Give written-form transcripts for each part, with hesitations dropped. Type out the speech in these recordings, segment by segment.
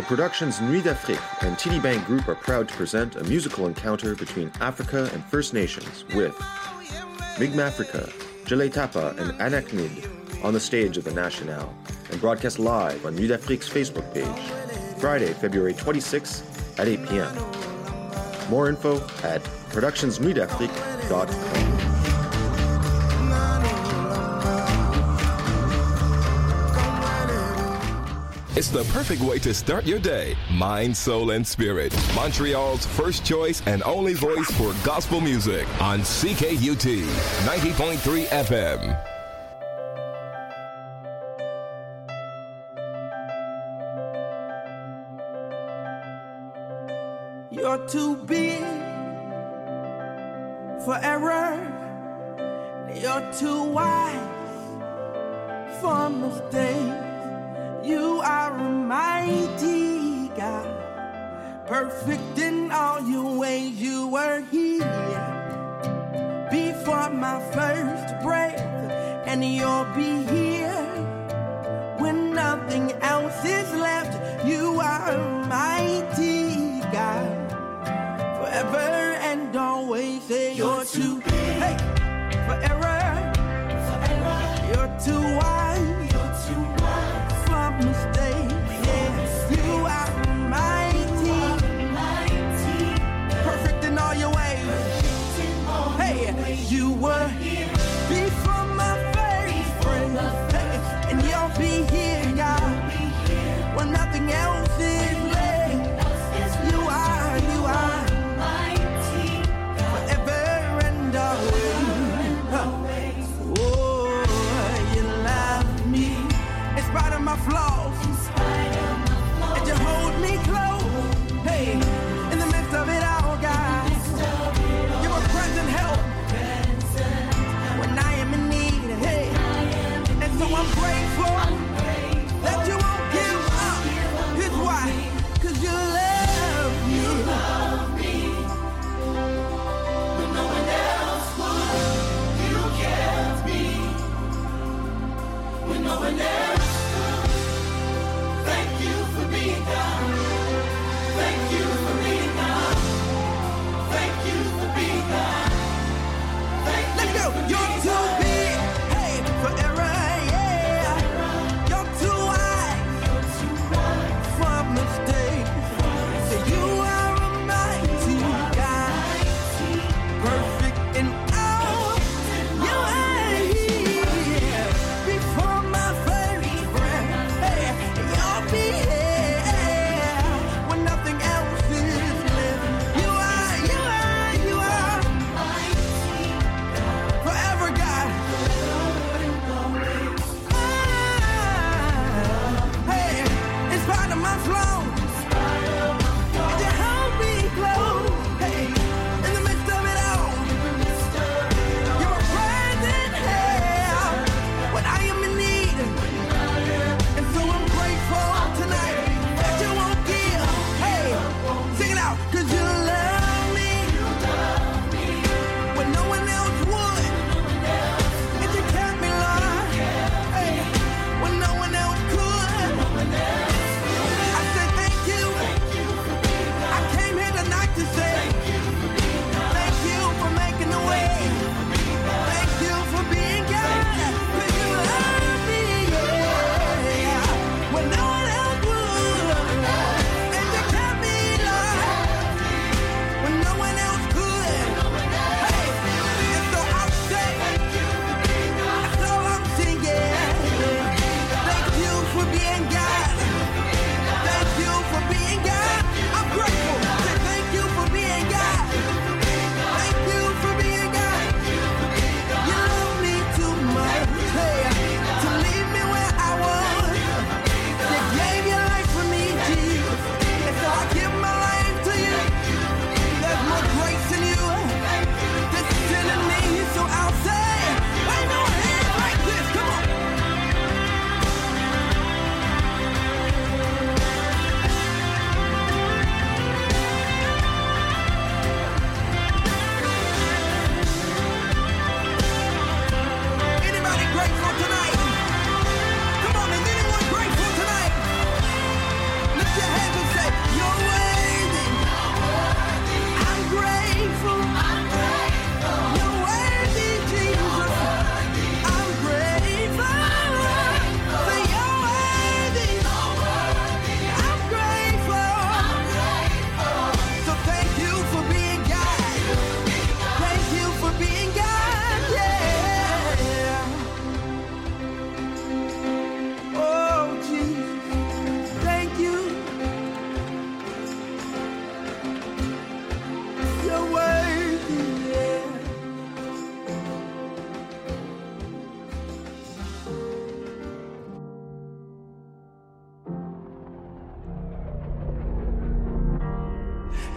Productions Nuit d'Afrique and TD Bank Group are proud to present a musical encounter between Africa and First Nations with Mi'kmaq, Jele Tapa and Anaknid on the stage of the National and broadcast live on Nuit d'Afrique's Facebook page, Friday, February 26th at 8 p.m. More info at productionsnuitdafrique.com. It's the perfect way to start your day. Mind, soul, and spirit. Montreal's first choice and only voice for gospel music on CKUT 90.3 FM. You're too big for error. You're too wise for mistakes. You are a mighty God, perfect in all your ways. You were here before my first breath, and you'll be here when nothing else is left. You are a mighty God, forever and always. Say you're too big for error. You're too wise. Mistakes, yeah. You are mighty, perfect in all your ways. Hey, you were here before my first breath, hey, and you'll be here, God, when nothing else is left. You are mighty, forever and always.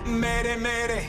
Mayday, mayday.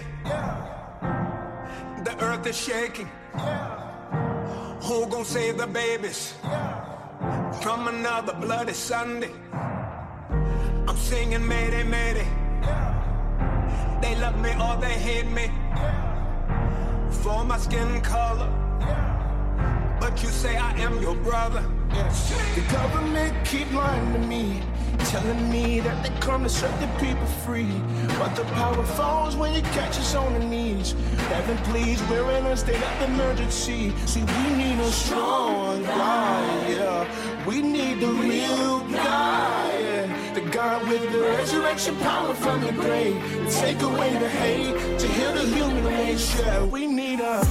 The earth is shaking. Who gon' save the babies from another bloody Sunday? I'm singing mayday, mayday. They love me or they hate me for my skin color, but you say I am your brother. The government keep lying to me, telling me that they come to set the people free, but the power falls when you catch us on the knees. Heaven please, we're in a state of emergency. See, we need a strong guy, yeah. We need the real guy, yeah. The God with the resurrection power from the grave, to take away the hate, to heal the human race, yeah. We need a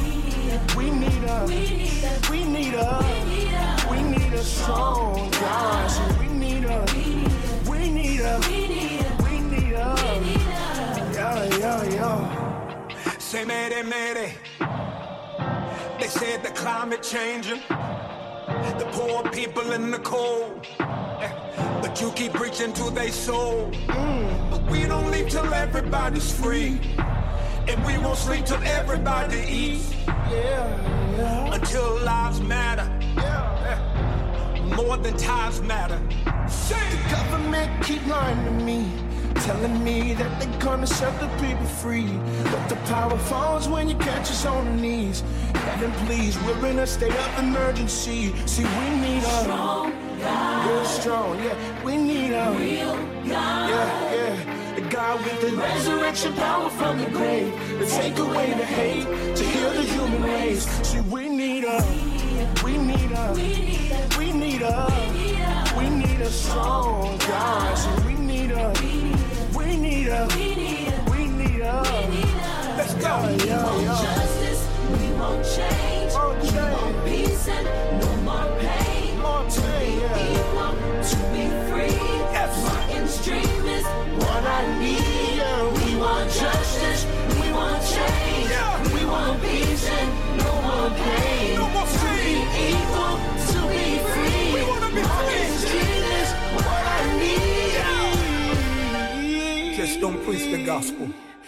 strong guy. So we need a yeah. Say mayday, mayday. They said the climate changing, the poor people in the cold, but you keep preaching to their soul. But we don't leave till everybody's free, and we won't sleep till everybody eats. Until lives matter, more than times matter. The government keep lying to me, telling me that they're gonna set the people free, but the power falls when you catch us on the knees. Heaven please, we're in a state of emergency. See, we need a strong God. Real strong, yeah. We need a real God. Yeah. The God with the resurrection power from the grave, to take away the hate, to heal the human race. See, we need a strong God. So we need a Let's go. We want justice, we want change, we want peace and no more pain. To be equal, to be free. Martin's dream is what I need. We want justice, we want change, we want peace and no more pain. To be equal, to be free. Martin's dream is what I need. Just don't preach the gospel.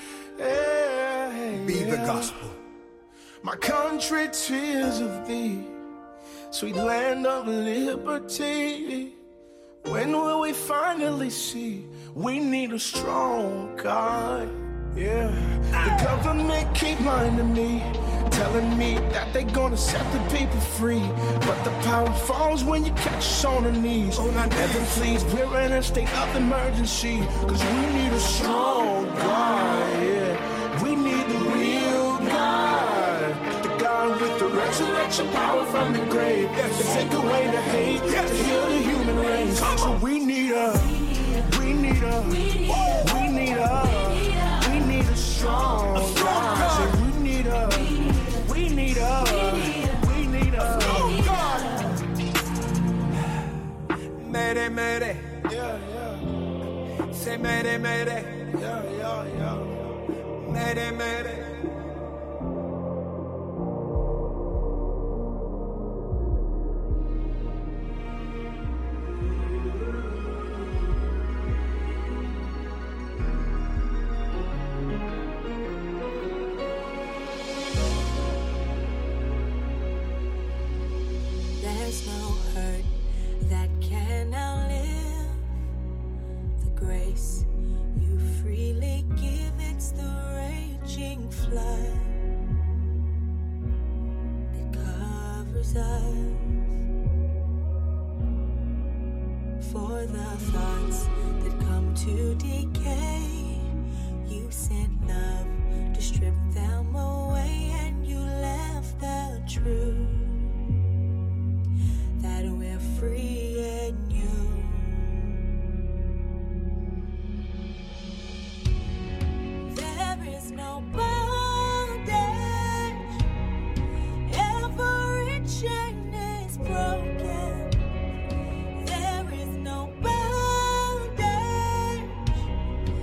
Be the gospel. My country, tears of thee, sweet land of liberty. When will we finally see we need a strong God? Yeah. The government keep lying to me, telling me that they gonna set the people free, but the power falls when you catch us on the knees. Heaven please, we're in a state of emergency, cause we need a strong God, yeah. We need the real God, the God with the resurrection power from the grave, to take away the hate, to heal the human race. So we need a strong God. So we need a strong God. Mayday, mayday. Yeah. Say mayday, mayday. Yeah. Mayday, mayday. There's no hurt that can outlive the grace you freely give. It's the raging flood that covers us. For the thoughts that come to decay, you sent love to strip them away, and you left the truth that we're free in you. There is no bondage, every chain is broken. There is no bondage,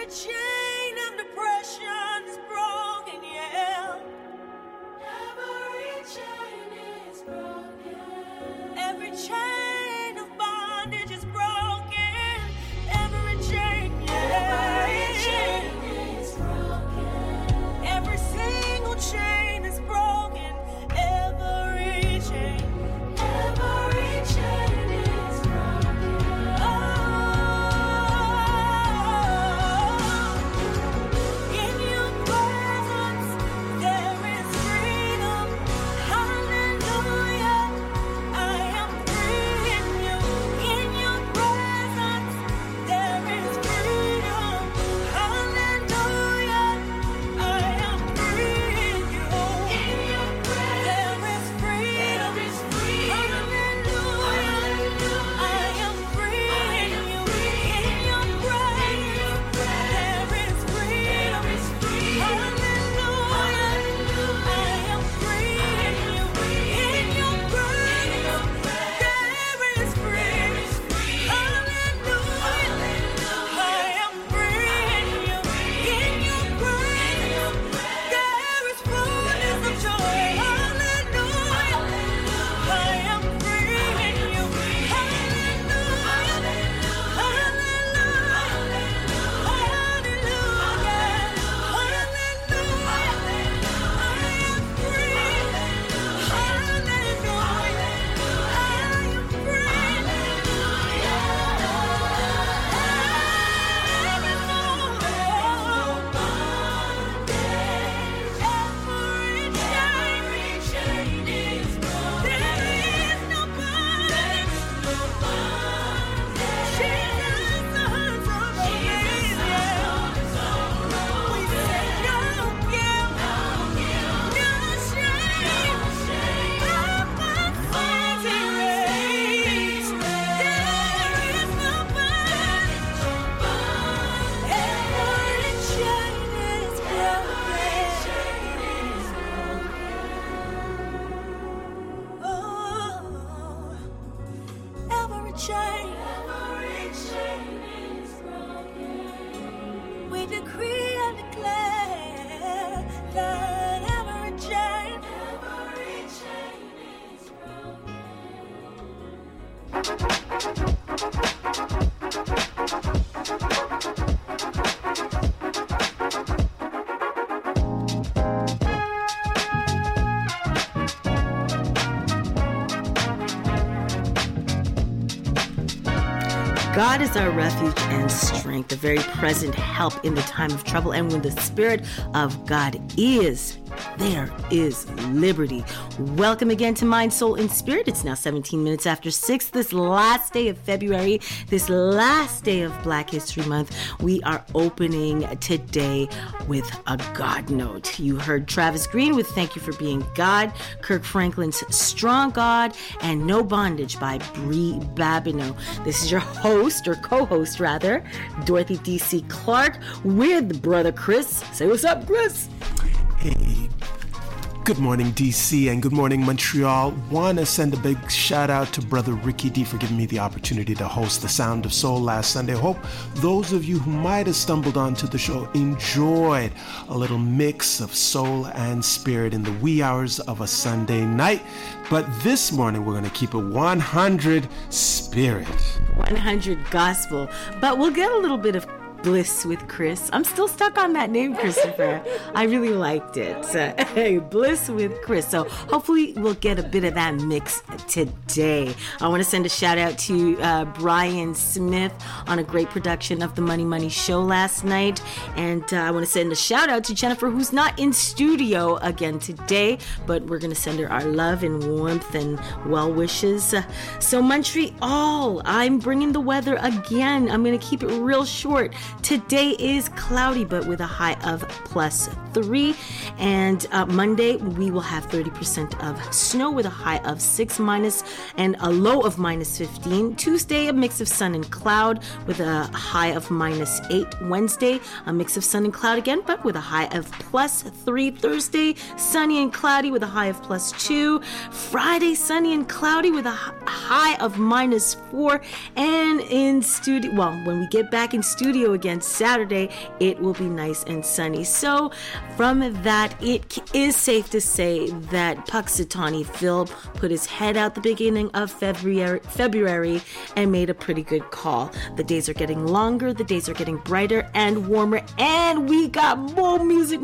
Every chain of depression is broken, yeah. Every chain is broken. Every chain of bondage is broken. Every chain, yeah. Every chain is broken. Every single chain is broken. Every chain. Every chain is broken. In your presence there is freedom. Hallelujah. I am free in you. In your presence there is freedom. Hallelujah. I am free in you. In your presence there is freedom. Hallelujah. I am free in you. In your presence there is freedom. Hallelujah. I am free in you. In your presence there is freedom. Hallelujah. I am free in you. In your presence there is fullness of joy. Hallelujah. I am free in you. Hallelujah. We decree and declare that every chain is God is our refuge and strength, a very present help in the time of trouble. And when the Spirit of God is, there is liberty. Welcome again to Mind, Soul, and Spirit. It's now 17 minutes after 6. This last day of February, this last day of Black History Month, we are opening today with a God note. You heard Travis Green with Thank You for Being God, Kirk Franklin's Strong God, and No Bondage by Brie Babineau. This is your host, or co-host rather, Dorothy D.C. Clark, with Brother Chris. Say what's up, Chris. Hey, good morning, DC, and good morning, Montreal. Want to send a big shout out to Brother Ricky D for giving me the opportunity to host the Sound of Soul last Sunday. Hope those of you who might have stumbled onto the show enjoyed a little mix of soul and spirit in the wee hours of a Sunday night. But this morning, we're going to keep it 100 spirit. 100 gospel. But we'll get a little bit of Bliss with Chris. I'm still stuck on that name, Christopher. I really liked it. Hey, Bliss with Chris. So hopefully we'll get a bit of that mix today. I want to send a shout out to Brian Smith on a great production of the Money Money Show last night. And I want to send a shout out to Jennifer, who's not in studio again today, but we're going to send her our love and warmth and well wishes. So Montreal, I'm bringing the weather again. I'm going to keep it real short. Today is cloudy, but with a high of plus 3. And Monday, we will have 30% of snow with a high of 6 minus and a low of minus 15. Tuesday, a mix of sun and cloud with a high of minus 8. Wednesday, a mix of sun and cloud again, but with a high of plus 3. Thursday, sunny and cloudy with a high of plus 2. Friday, sunny and cloudy with a high of minus 4. And in studio, well, when we get back in studio again Saturday, it will be nice and sunny. So from that, it is safe to say that Puxatawny Phil put his head out the beginning of February and made a pretty good call. The days are getting longer, the days are getting brighter and warmer, and we got more music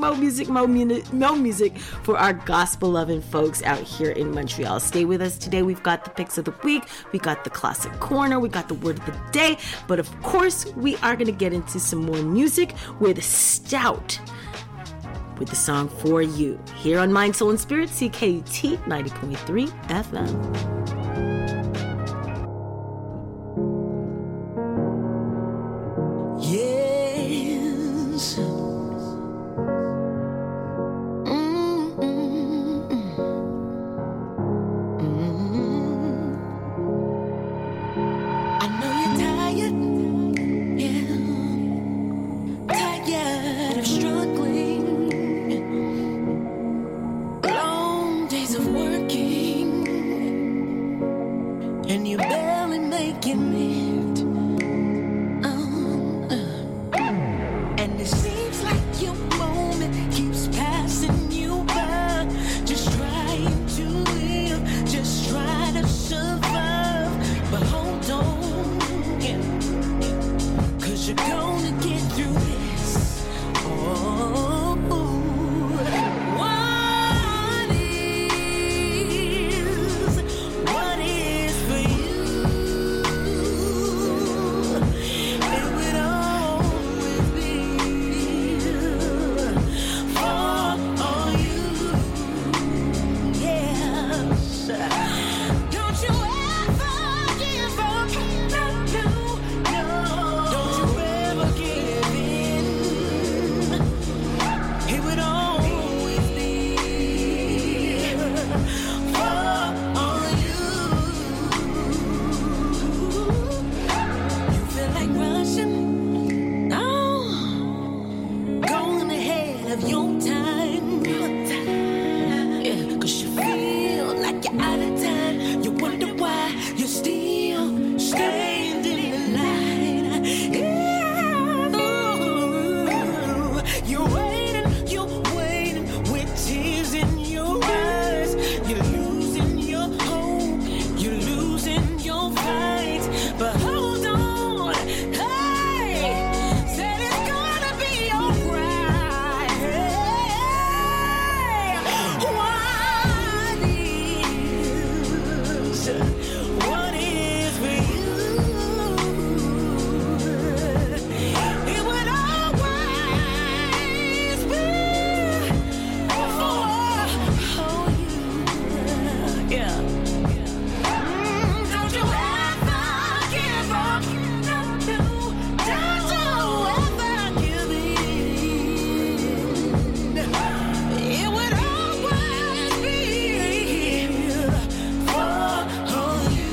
for our gospel-loving folks out here in Montreal. Stay with us today. We've got the picks of the week, we got the classic corner, we got the word of the day, but of course, we are going to get into some more music with Stout with the song For You here on Mind, Soul, and Spirit, CKUT 90.3 FM. Yes. I know you're tired, yeah, tired of struggling, long days of working, and you're barely making it. And it seems like your moment keeps passing you by, just trying to live, just trying to survive. But hold on, yeah, 'cause you're gonna get through this. Oh, what is for you? It would always be for you. Yes. Don't you ever give up. No, no, no. Don't you ever give in. It would always be for you. You feel like rushing? No. Going ahead of your time. Yeah, 'cause you feel like you're out of time. You wonder why you're still standing in line. Yeah. Ooh. You're waiting with tears in your eyes. You're losing your hope, you're losing your fight. But hold on, hey, said it's gonna be alright. Hey, what is for you? It would always be for you. Yeah. Don't you ever give up. No, no. Don't you ever give in. It would always be for you.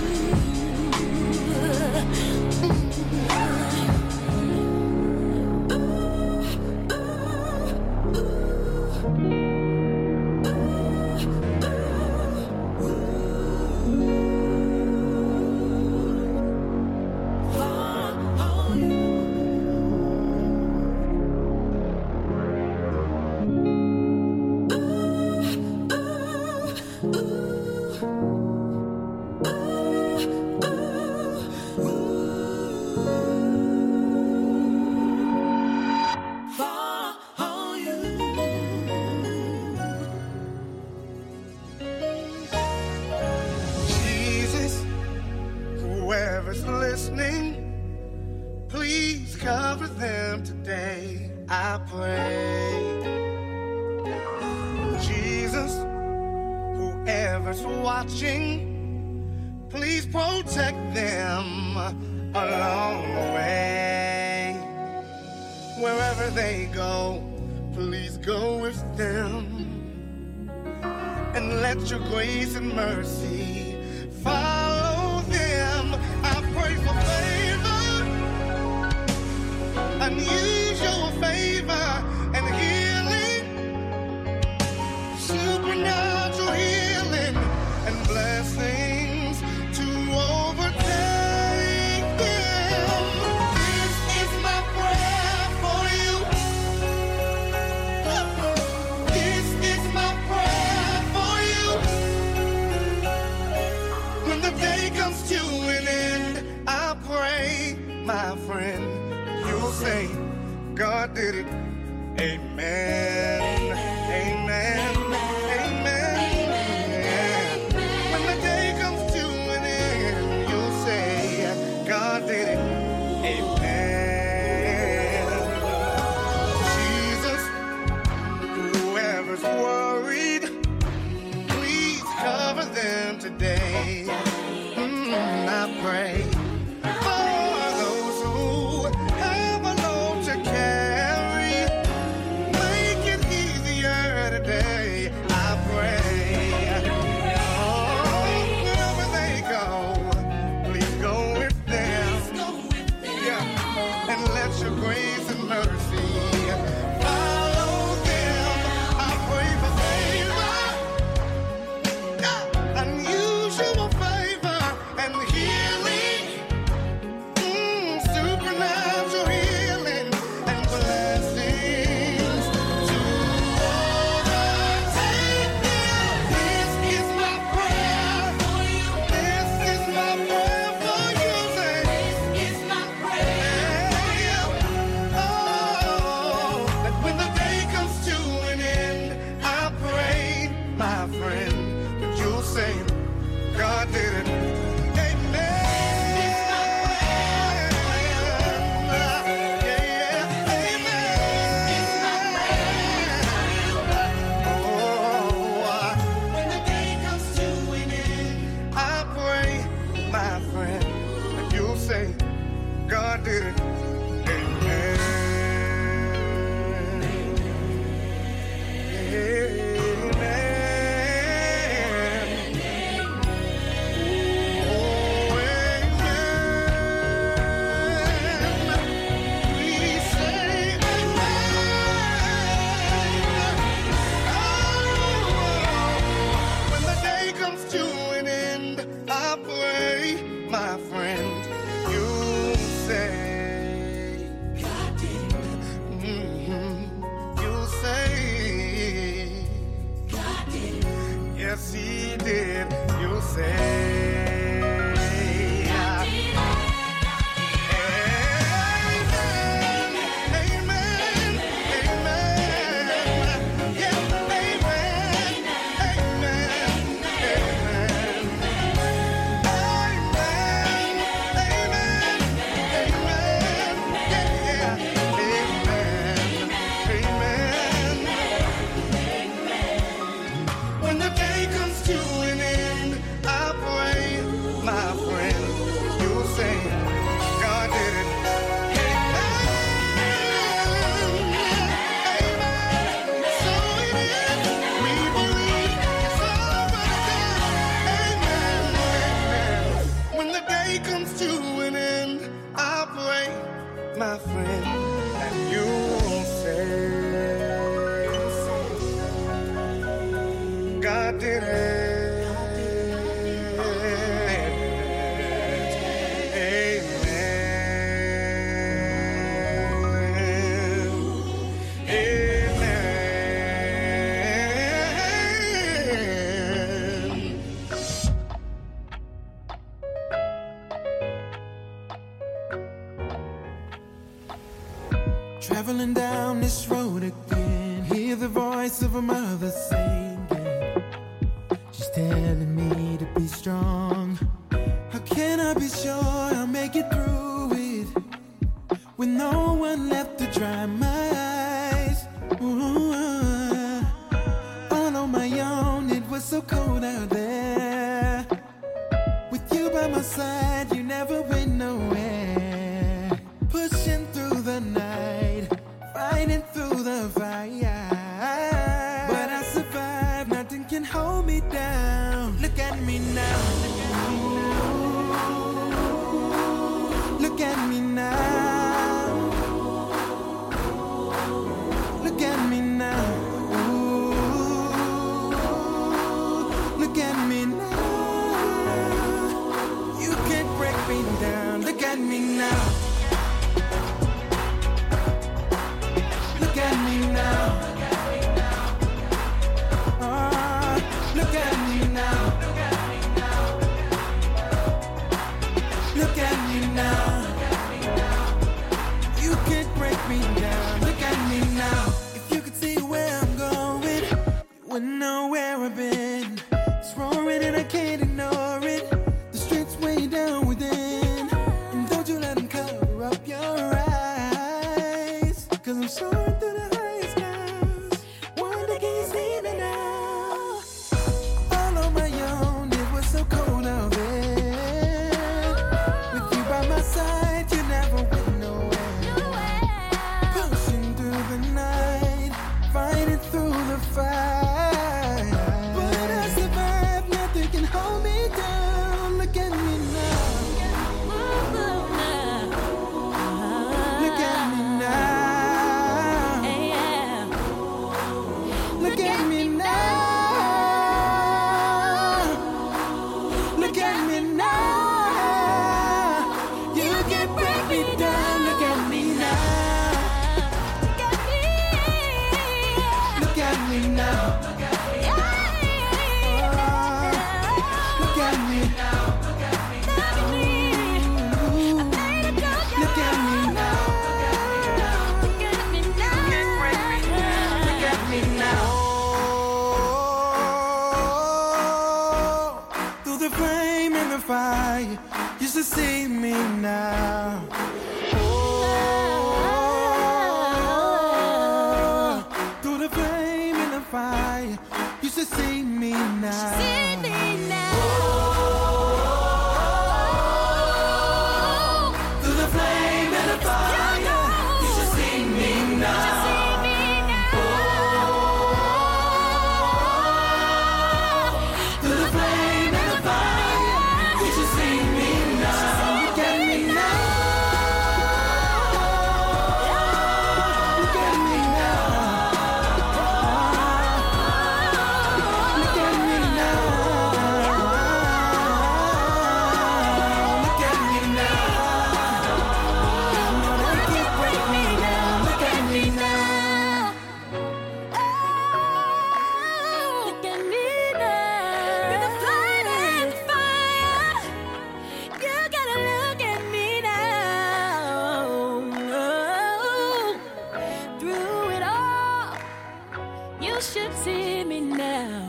Jesus, whoever's listening, please cover them today, I pray. Jesus, whoever's watching, please protect them along the way. Wherever they go, please go with them. And let your grace and mercy follow them. I pray for favor, unusual favor and healing, supernatural healing and blessings to overtake them. This is my prayer for you. This is my prayer for you. When the day comes to an end, I pray, my friend, you'll say, God did it. Amen. Amen. Amen. When the day comes to an end, you'll say, God did it. Amen. Jesus, whoever's worried, please cover them today. I pray for those who have a load to carry. Make it easier today. I pray. Oh, wherever they go, please go with them. Yeah. And let your grace and mercy follow them. I pray for favor, unusual favor and healing, supernatural healing and blessings to overtake them. This is my prayer for you. This is my prayer for you. Say, this is my prayer for you. Oh, that when the day comes to an end, I pray, my friend, that you'll say, God did it. God did it. Amen. Amen. Oh, amen. We say amen. Oh, when the day comes to an end, I pray, my friend, you say, God did it. You say, God did it. Yes, He did. You say, God did it. Amen. Amen. Amen. Yeah, amen. Amen. When the day comes to an end, I pray, my friend, you'll say, God did it. Amen. So it is. We believe it's already done. Amen. When the day comes to an end, I pray, my friend, and you'll say, God did it. Traveling down this road again, hear the voice of a mother singing. She's telling me to be strong. How can I be sure I'll make it through it with no one left to dry my eyes? Ooh, all on my own, it was so cold out there. With you by my side, you never went nowhere. Pushing through the night, fighting through the fire. at me now. You can't break me down. Look at me now. Look at me now. Look at me now. Look at me now. You can't break me down. Look at me now. If you could see where I'm going, you wouldn't know where I've been. It's roaring and I can't ignore it. The streets way down within. And don't you let them cover up your eyes. Cause I'm soaring through the highest clouds. Wonder can you see me now? All on my own, it was so cold out there. With you by my side, you never went nowhere. Pushing through the night, fighting through the fight. But I survived, nothing can hold me down. Look at me now. Look at me now. Look at me now. Look at me now. You can break me down. Look at me now. Look at me now. Look at me now. Look at me now. Look at me now. Through the flame and the fire, you should see me now. Through the flame and the fire, you should see me now. Through the flame and the fire, you should see me now. Through the flame and the fire, you should see me now. Look at me now. Look at me now. Look at me now. Look at me now. No, they can't break me down. Look at me now. Look at me now. Through the flame and fire, you gotta look at me now. Through it all, you should see me now.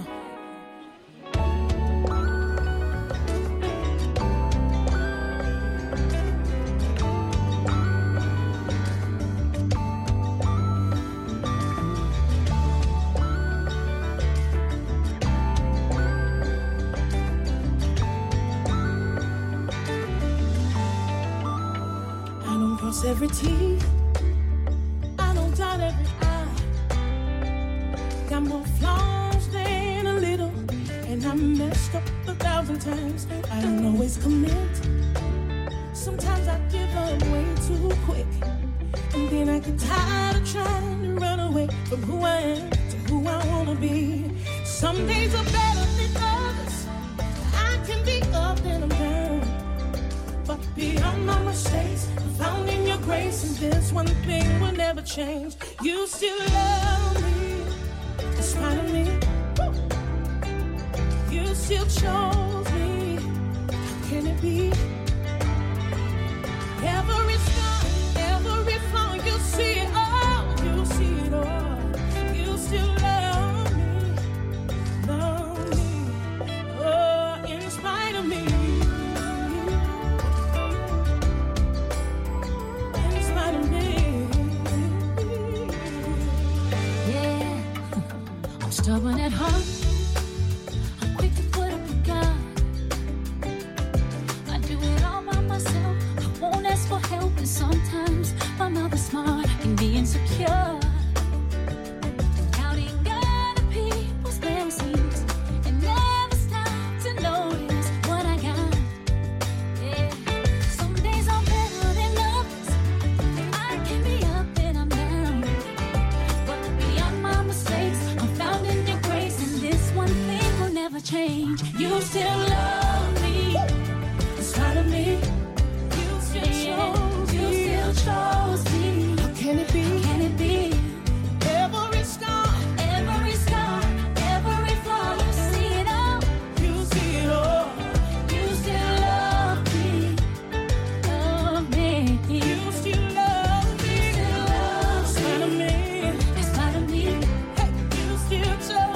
I don't cross every T, I don't dot every I. Got more flaws than a little, and I messed up 1,000 times. I don't always commit. Sometimes I give up way too quick, and then I get tired of trying to run away from who I am to who I wanna be. Some days are better than others. I can be up and I'm down. But beyond my mistakes, I'm found in your grace, and this one thing will never change. You still love me, in spite of me. You still chose me. How can it be? Every scar, every flaw, you see it all. You see it all. You still love me, oh, in spite of me. I'm stubborn at heart. I'm quick to put up a gun. I do it You still love me, in spite of me. You still chose me. How can it be? How can it be? Every scar, every flaw, you see it all. You see it all. You still love me, love me. You still love me, in spite of me, in spite of me. Hey, you still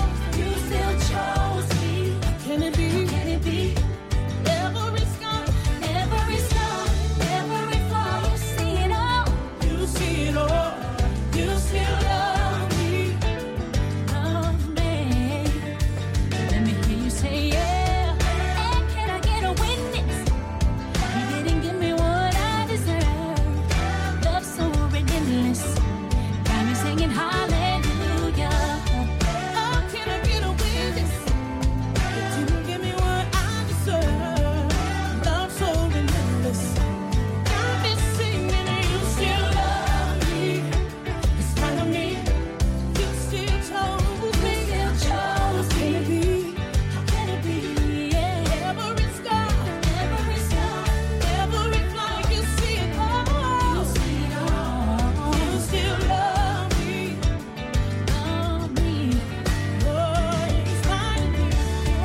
chose me. How can it be? How can it be? Every scar, every flaw, you see it all. You see it all. You still love me, love me. Let me hear you say yeah. And can I get a witness? You didn't give me what I deserve. Love so ridiculous, got me singing hallelujah. Oh, can I get a witness? You didn't give me what I deserve. Love so ridiculous, got me singing. You still love me, in spite of me. You still chose me. How can it be? How can it be? Yeah. Every scar, every flaw, you see it all. You see it all. You still love me, love me. Oh, in spite of me.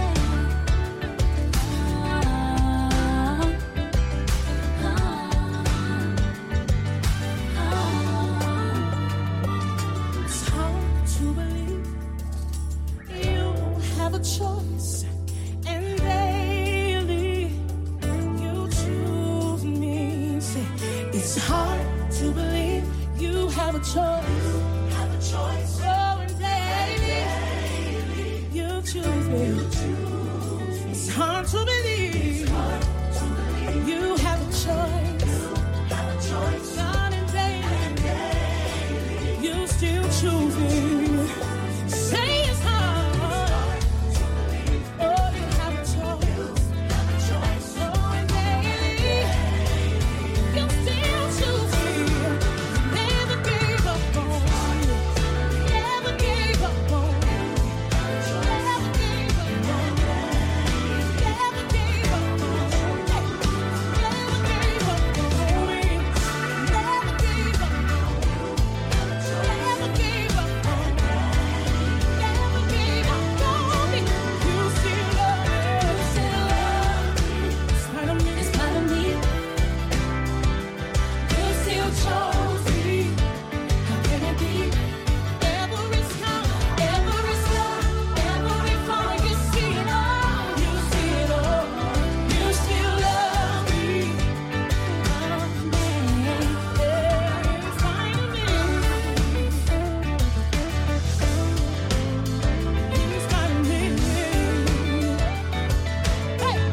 It's hard to believe you have a choice, and daily you choose me. Say, it's hard to believe you have a choice. Oh, and daily you choose me. It's hard to believe you have a choice. God, and daily you still choose me. Say it's hard. Oh, you have a choice. Oh, and daily you still choose me. Never gave up on me. Never gave up on me. Never gave up on me. Never gave up on me. Never gave up on me. Never gave up on me. Never gave up on me. Never gave up on me. You still love me. You still love me. In spite of me. In spite of me. You still chose me. How can it be? Every scar, every flaw, you see it all. You see it all. You still love me, love me. In spite of me. In spite of me. Hey.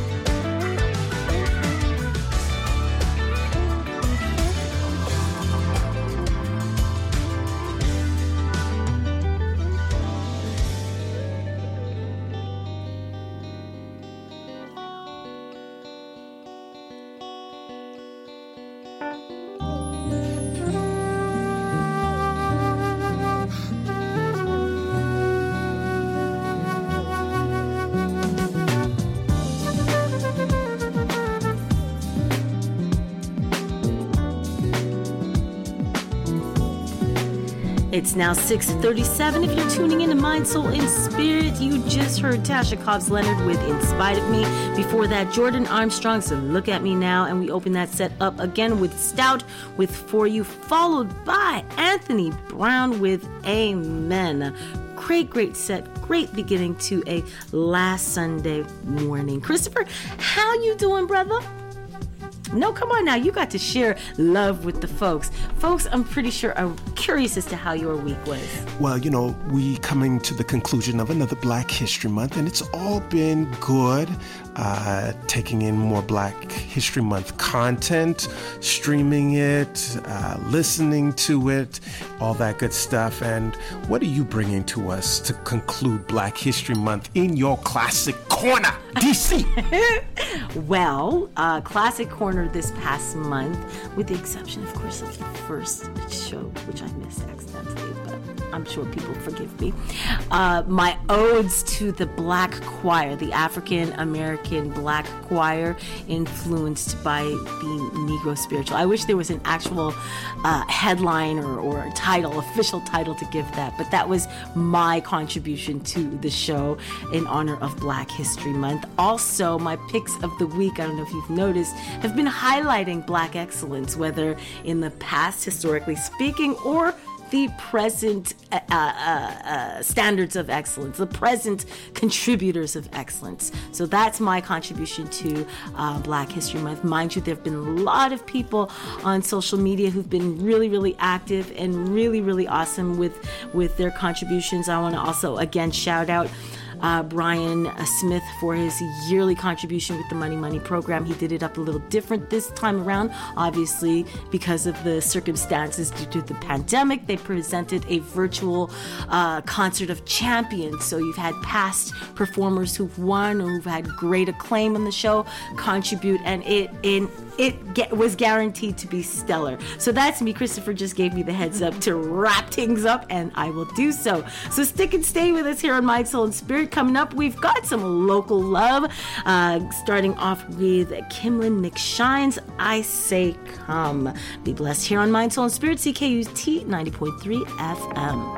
It's now 6:37. If you're tuning in to Mind, Soul, and Spirit, you just heard Tasha Cobbs Leonard with In Spite of Me. Before that, Jordan Armstrong, so Look at Me Now. And we open that set up again with Stout with For You, followed by Anthony Brown with Amen. Great set. Great beginning to a last Sunday morning. Christopher, how you doing, brother? No, come on now. You got to share love with the folks. Folks, I'm pretty sure are curious as to how your week was. Well, you know, we coming to the conclusion of another Black History Month, and it's all been good. Taking in more Black History Month content, streaming it, listening to it, all that good stuff. And what are you bringing to us to conclude Black History Month in your Classic Corner, DC? Well, Classic Corner this past month, with the exception, of course, of the first show, which I missed accidentally, but I'm sure people forgive me. My odes to the Black choir, the African American Black choir, influenced by the Negro spiritual. I wish there was an actual headline or title, official title to give that, but that was my contribution to the show in honor of Black History Month. Also, my picks of the week, I don't know if you've noticed, have been highlighting Black excellence, whether in the past, historically speaking, or the present standards of excellence, the present contributors of excellence. So that's my contribution to Black History Month. Mind you, there have been a lot of people on social media who've been really, really active and really, really awesome with their contributions. I want to also, again, shout out Brian Smith for his yearly contribution with the Money Money program. He did it up a little different this time around, obviously because of the circumstances due to the pandemic. They presented a virtual concert of champions. So you've had past performers who've won or who've had great acclaim on the show contribute, and it was guaranteed to be stellar. So that's me. Christopher just gave me the heads up to wrap things up, and I will do so. So stick and stay with us here on Mind, Soul, and Spirit. Coming up, we've got some local love, starting off with Kimlin McShine's I Say Come. Be blessed here on Mind, Soul, and Spirit, CKUT 90.3 FM.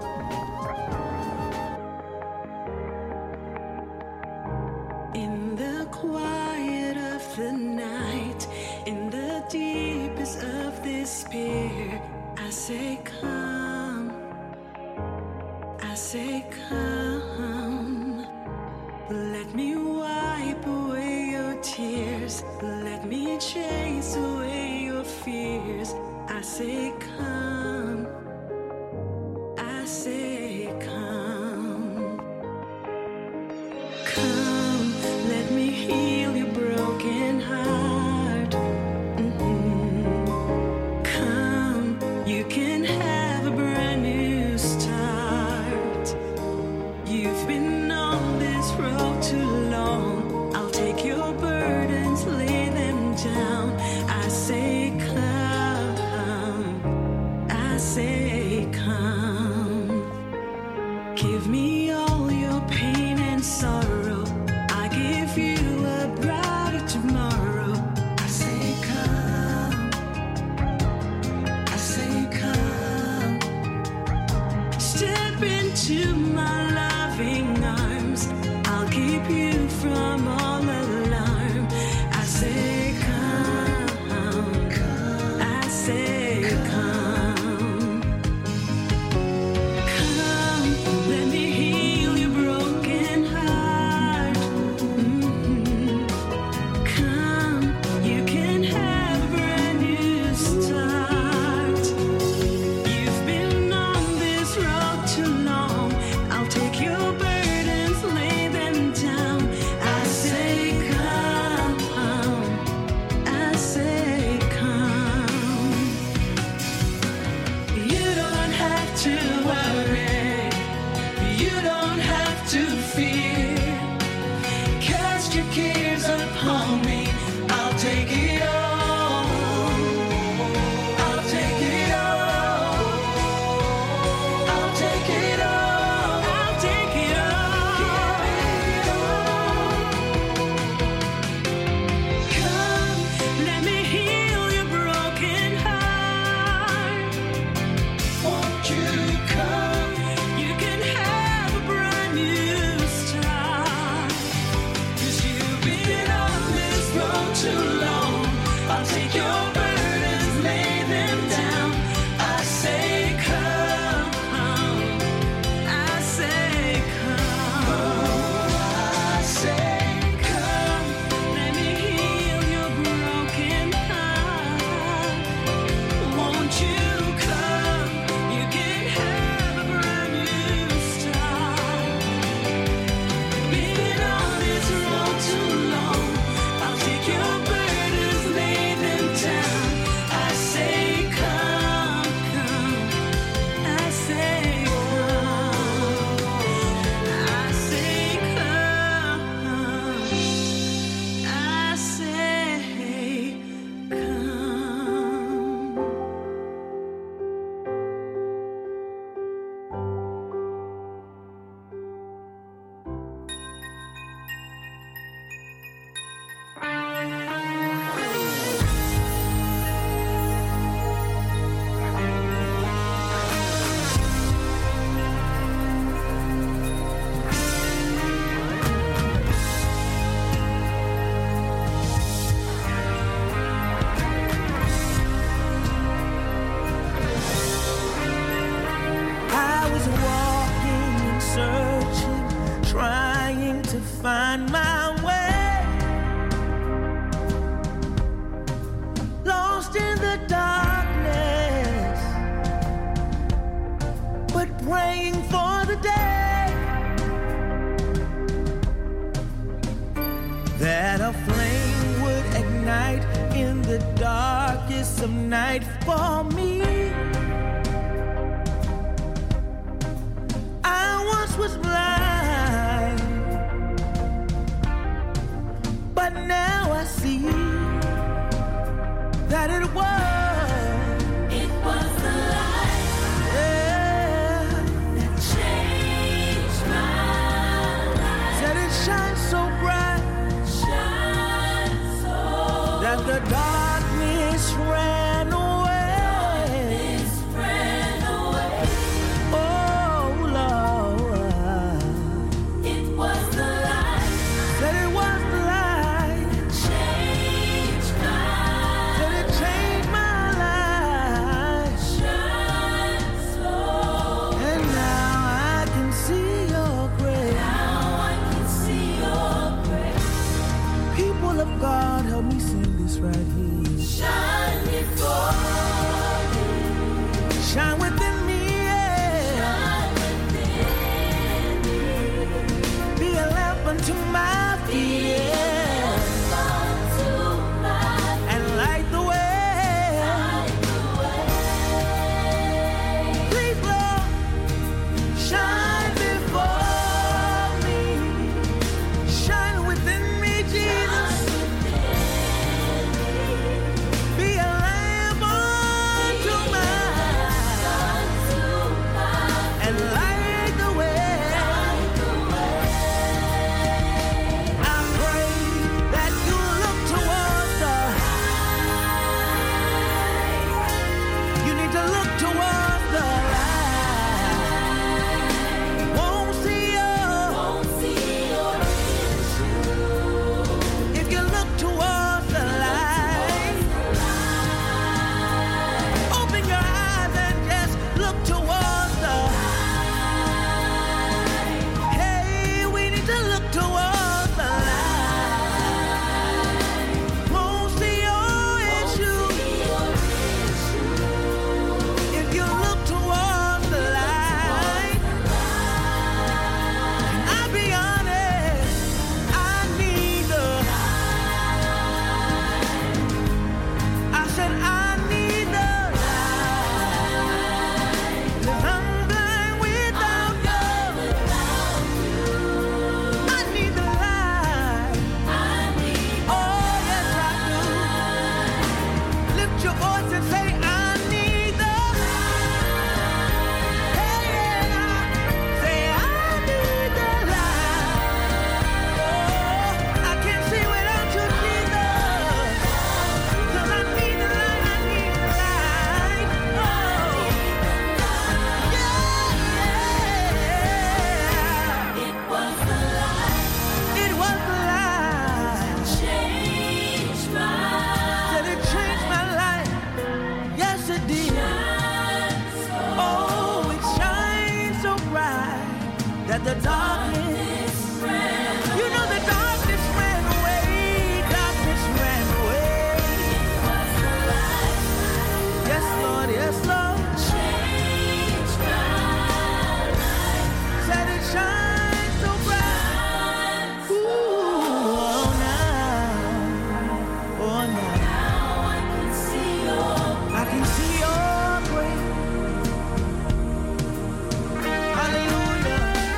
In the quiet of the night, in the deepest of despair, I say come, I say come. Let me wipe away your tears, let me chase away your fears. I say come, I say come. Come, let me heal your broken heart. Come, you can have a brand new start. You've been on this road too long. I'll take your burdens, lay them down. I say come, I say come. Give me all your pain and sorrow. I give you a brighter tomorrow. I say come, I say come. Step into my loving arms. I'll keep you from all alarm. I say come, I say come. Come, let me heal your broken heart. Come, you can have a brand new start. You've been on this road too long. I'll take your burdens, lay them down. I say come, I say come. You don't have to worry, you don't have to fear. Cast your cares upon me, I'll take it all. I'll take it all. I'll take it all. I'll take it all. Come, let me heal your broken heart. Won't you come? You can have a brand new start. 'Cause you've been on this road too long. I'll take your burdens, lay them down. I say come, I say come, I say come. Let me heal your broken heart. Won't you come? You can have a brand new start. Been on this road too long. I'll take your burdens, lay them down. a flame would ignite in the darkest of night for me. I once was blind, but now I see that it was the light, yeah, that changed my life. Said it shines so bright, that the darkness ran away. Oh Lord, it was the light. Said it was the light that changed my life. Said it changed my life. Shine so. And now I can see your grace. Now I can see your grace. People of God, help me sing this right here. Shine before me. Shine within me, yeah. Shine within me. Be a lamp unto my feet, yeah. Unto my feet. And light the way. Light the way. Please, Lord, shine before me. Shine within me, Jesus. Be a lamp unto my and light the way. I pray that you look towards the. You need to look towards the light. Won't see your issue. If you look towards the light, open your eyes and just look towards the. Hey, we need to look towards the light. Won't see your issue. If you look towards the light. And I'll be honest, I need the. I said I need the light. 'Cause I'm blind without you. I need the light. Oh yes I do. Lift your voice and say I need the light. Hey, yeah. Say I need the light. Oh, I can't see without you, Jesus. 'Cause I need the light. I need the light. Oh, yeah. It was the light. It was the light. Changed my life. Said it changed my life. Yes, it did. Oh, it shines so bright that the darkness ran. You know the darkness ran away. Darkness ran away. It was the light. Yes, Lord. Yes, Lord. Changed my life. Said it shines so bright. Ooh, oh now. Oh now. Now I can see your. I can see your grace. Hallelujah.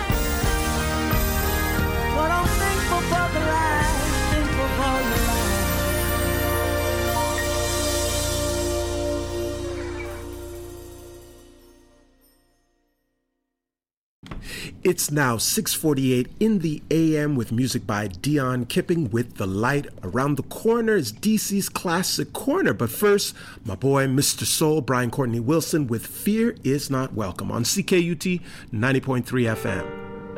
But I'm thankful for the light. Thankful for your light. It's now 6:48 in the AM with music by Dion Kipping with The Light. Around the corner is DC's Classic Corner. But first, my boy, Mr. Soul, Brian Courtney Wilson with Fear Is Not Welcome on CKUT 90.3 FM.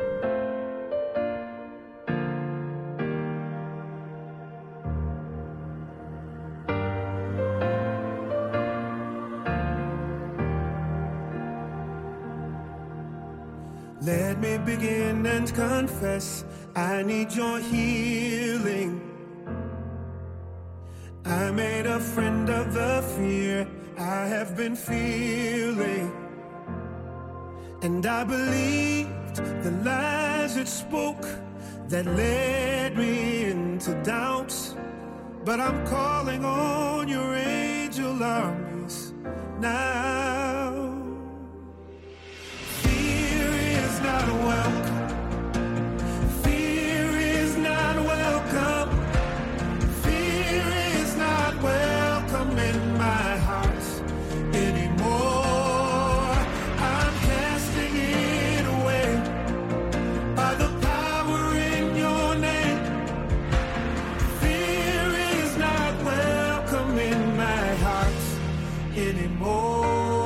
Let me begin and confess, I need your healing. I made a friend of the fear I have been feeling. And I believed the lies it spoke that led me in into doubt, but I'm calling on your angel armies now. Fear is not welcome. Fear is not welcome. Fear is not welcome in my heart anymore. I'm casting it away by the power in your name. Fear is not welcome in my heart anymore.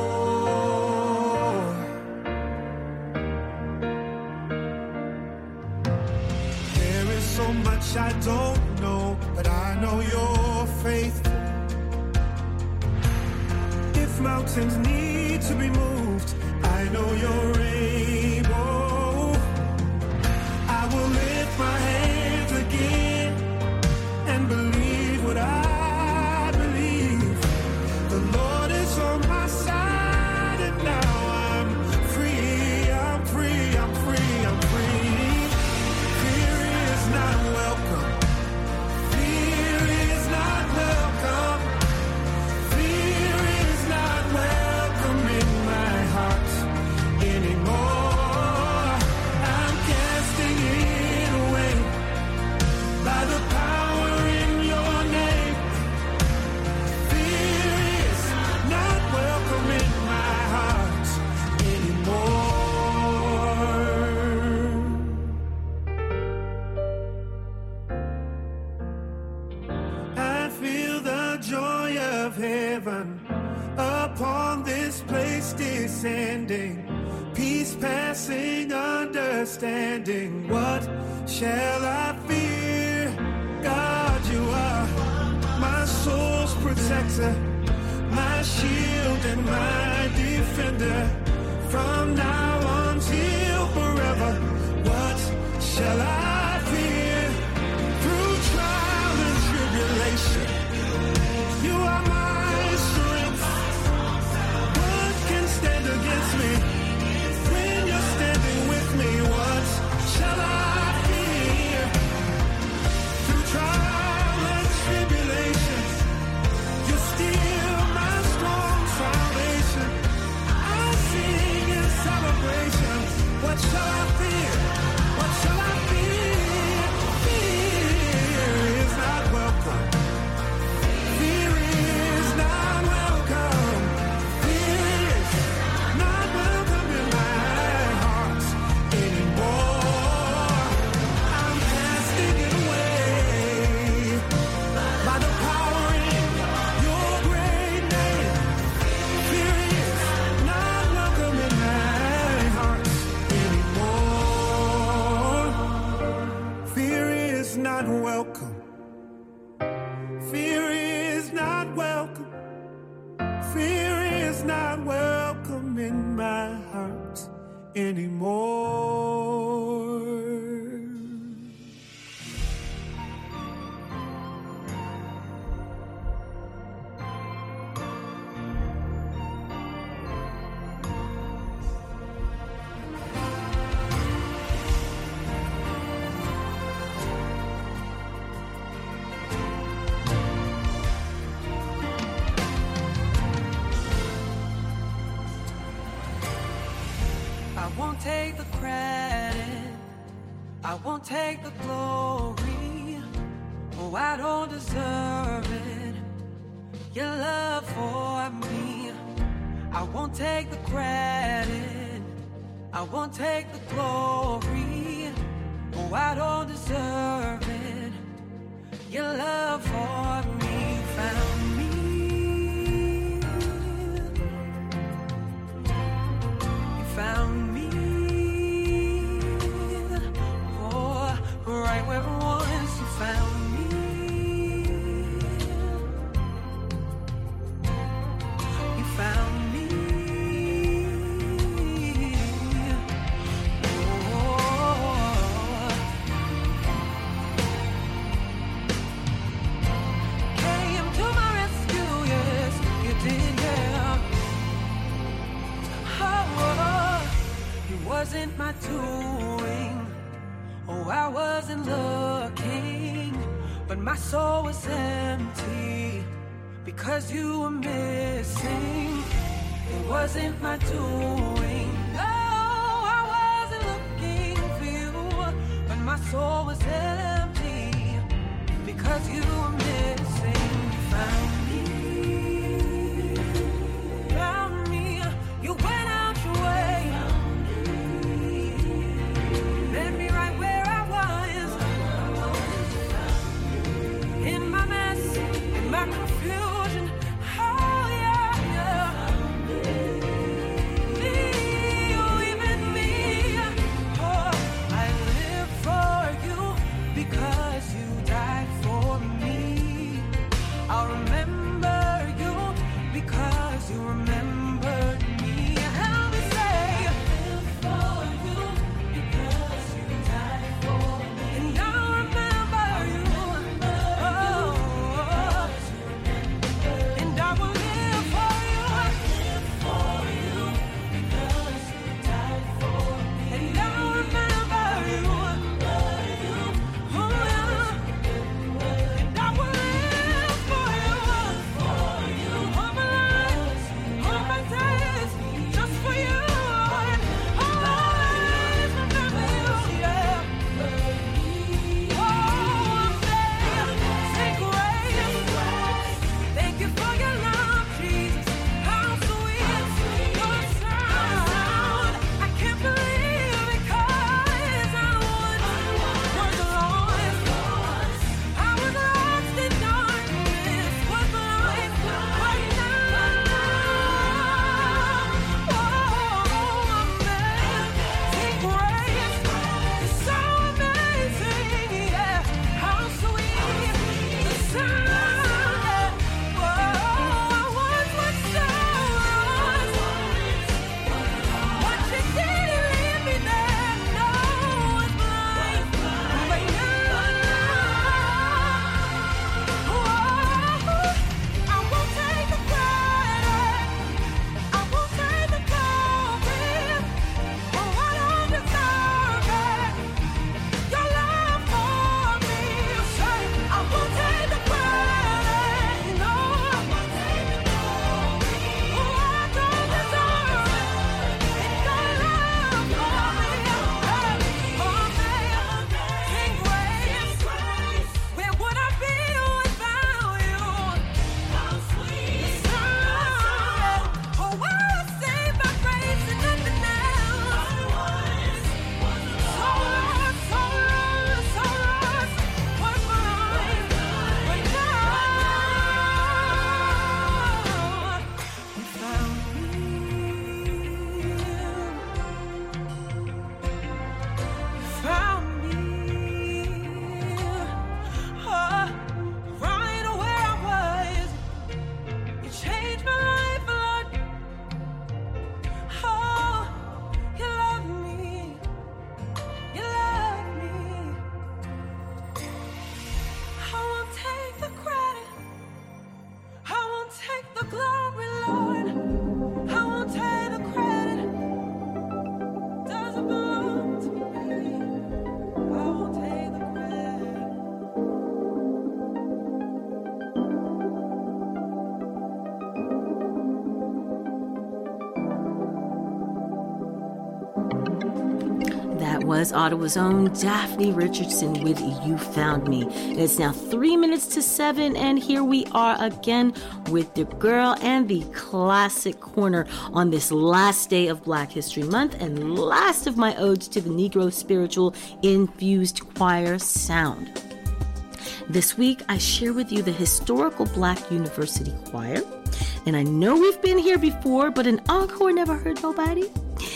There is so much I don't know, but I know you're faithful. If mountains need to be moved, I know you're able. I will lift my hands again and believe what I believe. The Lord is on my side, and now I'm free, I'm free, I'm free, I'm free. Fear is not welcome. Fear is not welcome. Fear is not welcome in my heart anymore. I'm casting it away by the power in your name. Fear is not welcome in my heart anymore. I feel the joy of heaven upon this place descending. Peace passing understanding. What shall I fear? God, you are my soul's protector, my shield and my defender. From now until forever, what shall I fear? Through trial and tribulation, you are my strength. What can stand against me? When you're standing with me, what shall I fear? Through trial and tribulation, you're still my strong foundation. I sing in celebration. What shall I fear? What shall I fear? Fear is not welcome. Fear is not welcome. Fear is not welcome in my heart anymore. I'm casting it away by the power in your great name. Fear is not welcome in my heart anymore. Fear is not welcome. Fear is not welcome. Fear is not welcome in my heart anymore. I won't take the credit, I won't take the glory. Oh, I don't deserve it, your love for me. I won't take the credit, I won't take the glory. Oh, I don't deserve it, your love for me found me. You found me. Right where once you found me. You found me. Oh. Came to my rescue, yes, you did, yeah. Oh, it wasn't my doing. Oh, I wasn't looking, my soul was empty because you were missing. It wasn't my doing. No, I wasn't looking for you, but my soul was empty because you were missing. You found me, you went out your way, met me right where I was, in my mess, in my confusion. Oh yeah, yeah. Me, even me. Oh, I live for you because you died for me. I'll remember you because you remembered me. Help me say, I live for you because you died for me. And I'll remember you. Oh, and I will live for you. I live for you because you died for me. And I'll remember you. Oh, yeah. And I will live for you. All my life, all my days, just for you. And I'll always remember you, yeah. Oh, I'm there. Say grace. Thank you for your love, Jesus. How sweet your sound. I can't believe it 'cause I was lost. I was lost in darkness, was blind, but now, oh, I'm amazing grace. It's so amazing, yeah. How sweet the sound. Oh, I once was so lost, but you didn't leave me there. No, I was blind, but now, I won't take the credit, I won't take the glory, oh, I don't deserve it. Your love for me, say, I won't take the credit, no, I won't take the glory, oh, I don't deserve it. It's your love for me, amazing grace. Where would I be without you? How sweet the sound. Oh, I was saved by grace and nothing else. So lost, so lost, so lost. Was blind, but now you found me. You found me. Oh, right where I was. You changed my life, Lord. Oh, you love me. You love me. I won't take the credit. I won't take the glory, Lord. I won't take the credit. Doesn't belong to me. I won't take the credit. That was Ottawa's own Daphne Richardson with You Found Me. It's now 3 minutes to 7, and here we are again with the girl and the classic corner on this last day of Black History Month and last of my odes to the Negro spiritual infused choir sound. This week, I share with you the historical Black University Choir. And I know we've been here before, but an encore never hurt nobody.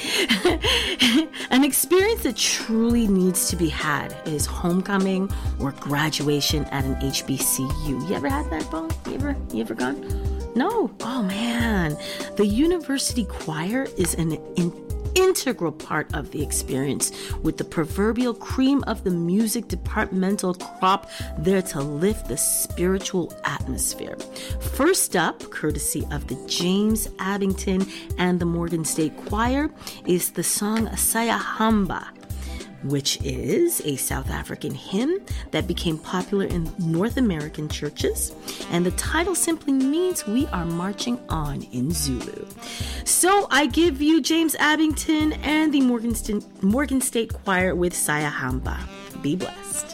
An experience that truly needs to be had is homecoming or graduation at an HBCU. You ever had that, Bo? You ever gone? No? Oh, man. The university choir is an integral part of the experience, with the proverbial cream of the music departmental crop there to lift the spiritual atmosphere. First up, courtesy of the James Abington and the Morgan State Choir, is the song Sayahamba which is a South African hymn that became popular in North American churches. And the title simply means we are marching on in Zulu. So I give you James Abington and the Morgan State Choir with Siyahamba. Be blessed.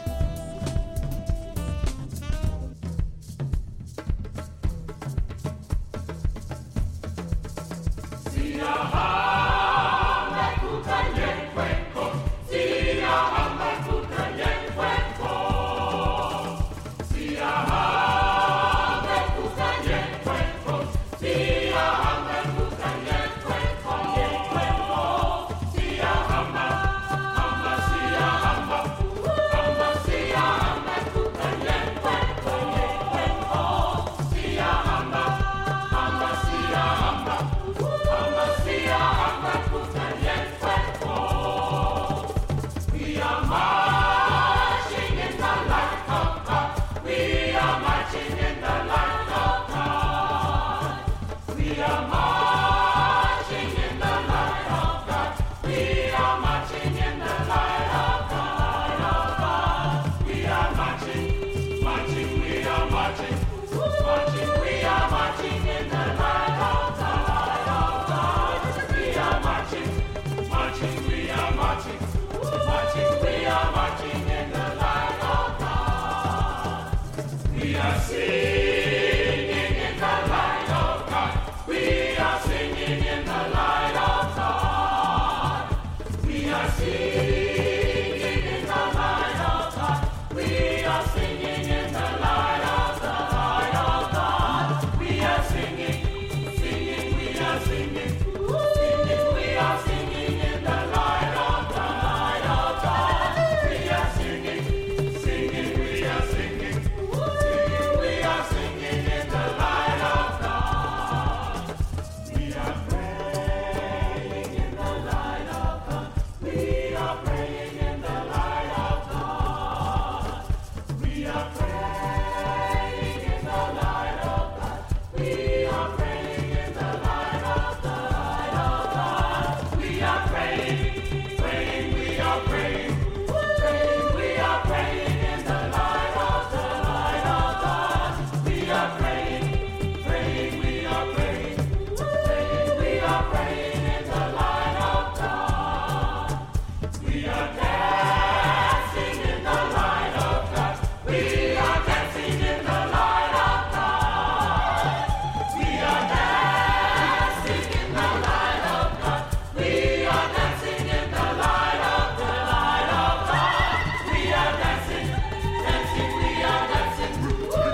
We are singing.